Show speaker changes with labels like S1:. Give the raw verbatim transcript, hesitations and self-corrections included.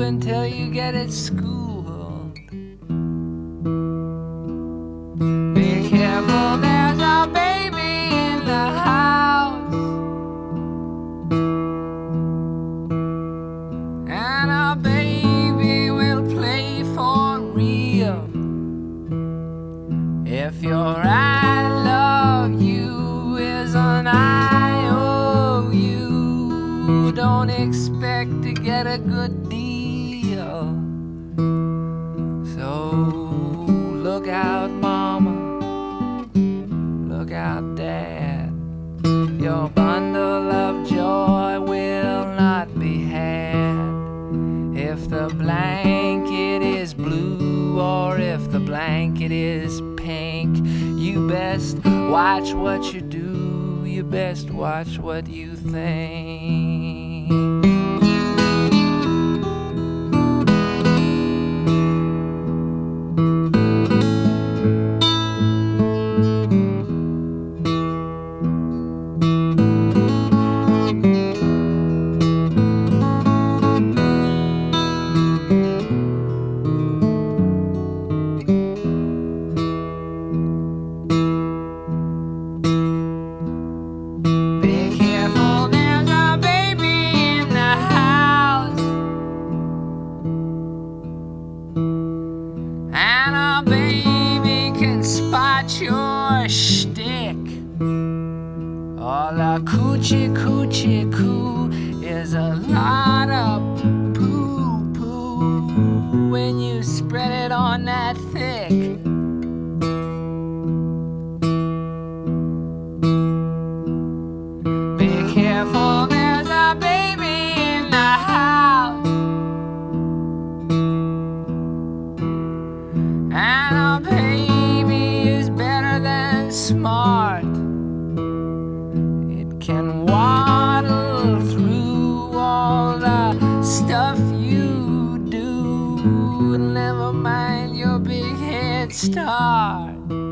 S1: until you get it schooled. Be careful, there's a baby in the house, and a baby will play for real. If your I love you is an I O U, don't expect to get a good deal. So look out, mama, look out, dad. Your bundle of joy will not be had if the blanket is blue or if the blanket is pink. You best watch what you do, you best watch what you think. Your shtick, all a coochie coochie coo is a lot of poo poo when you spread it on that thick. Be careful, there's a baby in the house, and a baby smart. It can waddle through all the stuff you do, and never mind your big head start.